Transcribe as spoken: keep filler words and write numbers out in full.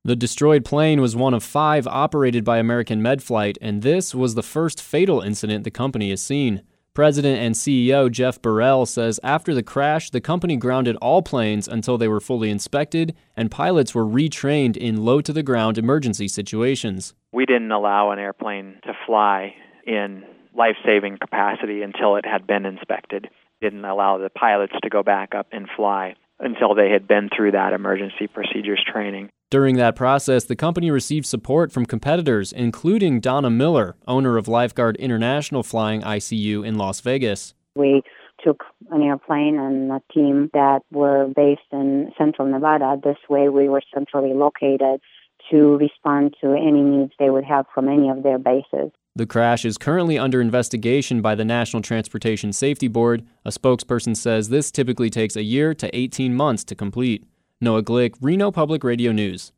The destroyed plane was one of five operated by American Medflight, and this was the first fatal incident the company has seen. President and C E O Jeff Burrell says after the crash, the company grounded all planes until they were fully inspected, and pilots were retrained in low-to-the-ground emergency situations. We didn't allow an airplane to fly in life-saving capacity until it had been inspected. Didn't allow the pilots to go back up and fly until they had been through that emergency procedures training. During that process, the company received support from competitors, including Donna Miller, owner of Lifeguard International Flying I C U in Las Vegas. We took an airplane and a team that were based in central Nevada. This way we were centrally located to respond to any needs they would have from any of their bases. The crash is currently under investigation by the National Transportation Safety Board. A spokesperson says this typically takes a year to eighteen months to complete. Noah Glick, Reno Public Radio News.